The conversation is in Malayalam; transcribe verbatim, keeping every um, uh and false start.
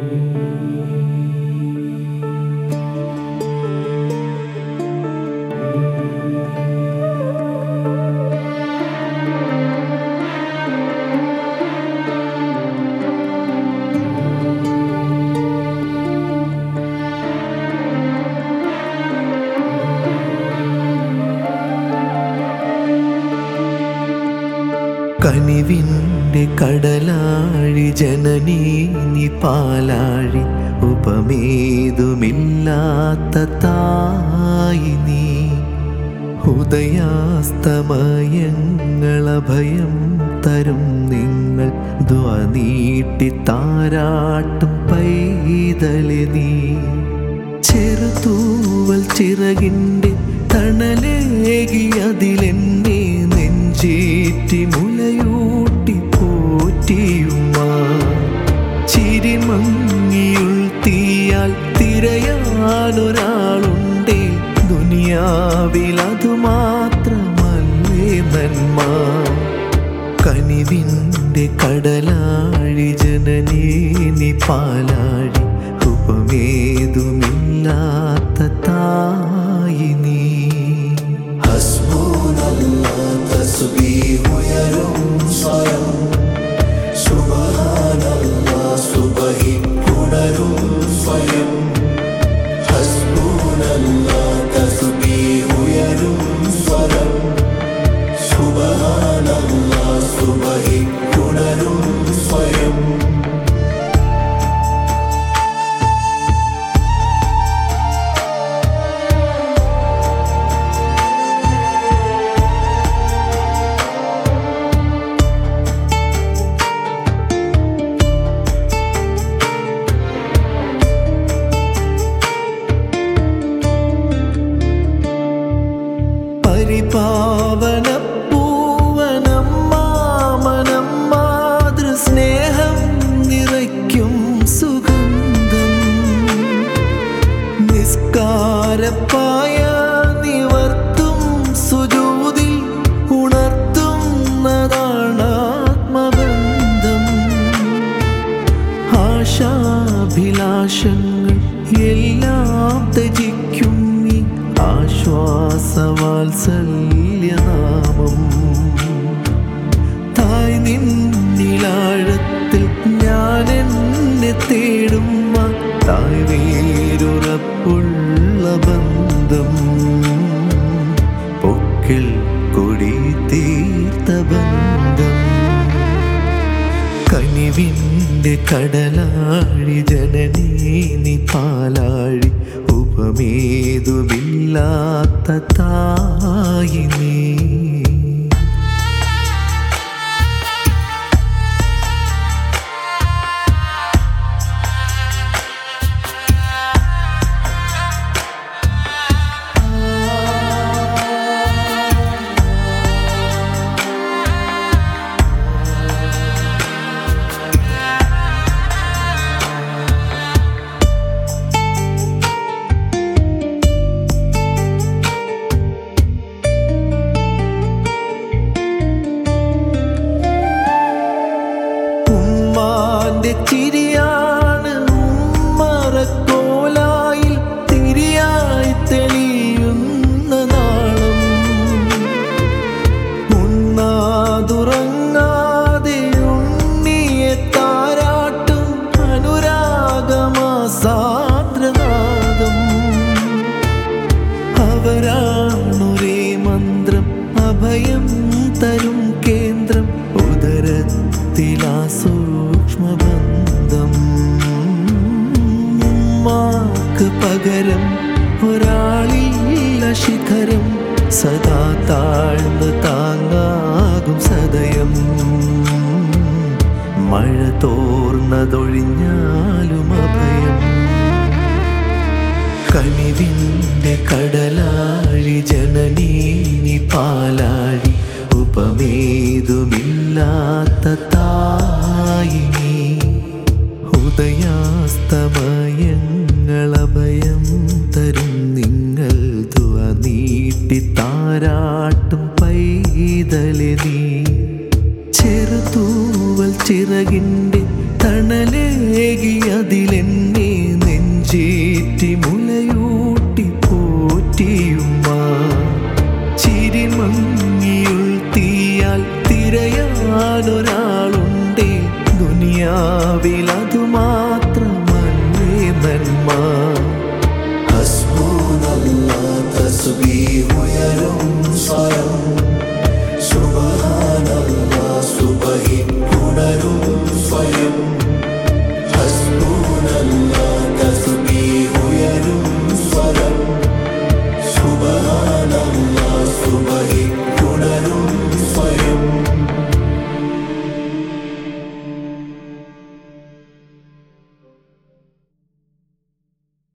കനിവിൻ്റെ കടലാഴി ജനനീ നീ പാലാഴി ഉപമേതുമില്ലാത്ത തായി നീ ഉദയാസ്തമയങ്ങളഭയം തരും നിങ്ങൾ ദ്വാനീട്ടി താരാട്ടും പൈതലെ നീ ചെറുതൂവൽ ചിറകിൻ്റെ തണലേകി അതിലെന്നെ നെഞ്ചേറ്റി മുലയൂട്ടി പോറ്റിയുമ്മ ചിരിമങ്ങിയുൾത്തിയാൽ തിരയാനൊരാളുണ്ടേ ദുനിയാവിൽ അതുമാത്രമല്ലേ നന്മ കനിവിൻ്റെ കടലാഴി ജനനീ നീ പാലാഴി ഉപമേതുമില്ലാത്ത തായി നീ ഹസ്ബുനല്ലാഹ് തസ്ബീഹ് ഉയരും സ്വയം സുബ്ഹാനല്ലാഹ് സുബ്ഹി പുണരും സ്വയം ഹസ്ബുനല്ലാഹ് തസ്ബീഹ് ഉയരും സ്വയം സുബ്ഹാനല്ലാഹ് സുബ്ഹി പുണരും സ്വയം പരിപാവന പൂവനം മാമനം മാതൃസ്നേഹം നിറയ്ക്കും സുഗന്ധം നിസ്കാരപ്പായ നിവർത്തും സുജൂദിൽ ഉണർത്തുന്നതാണ് ആത്മബന്ധം ആശാഭിലാഷങ്ങൾ എല്ലാം ത്യജിക്കും ആശ്വാസവാത്സല്യനാമം തായ് നിന്നിലാഴത്തിൽ ഞാൻ എന്നെ തേടുമ്മ തായ് വേരുറപ്പുള്ള ബന്ധം പൊക്കിൽ കൊടി തീർത്ത ബന്ധം കനിവിൻ്റെ കടലാഴി ജനനീ നീ പാലാഴി ഉപമേതുമില്ലാത്ത തായി നീ ചിരിയാണ് ഉമ്മറക്കോലായിൽ തിരിയായി തെളിയുന്ന നാളം ഉണ്ണാതുറങ്ങാതെ ഉണ്ണിയെ താരാട്ടും അനുരാഗമാസാദ്രനാദം അവരാണൊരേ മന്ത്രം അഭയം തരും കേന്ദ്രം ഉദരത്തിലാ സൂക്ഷ്മബന്ധം ഉമ്മാക്ക് പകരം ഒരാളില്ല ശിഖരം സദാ താഴ്ന്ന് താങ്ങാകും സദയം മഴ തോർന്നതൊഴിഞ്ഞാലും അഭയം കനിവിൻ്റെ കടലാഴി ജനനീ നീ പാലാഴി ഉപമേതുമില്ലാത്ത തായി നീ ഉദയാസ്തമയങ്ങളഭയം തരും നിങ്ങൾ ദ്വാനീട്ടി താരാട്ടും പൈതലെ നീ ചെറുതൂവൽ ചിറകിൻ്റെ തണലേകി അതിലെ സ്നേഹിക്കാനൊരാളുണ്ടേ ദുനിയാവിലതുമാ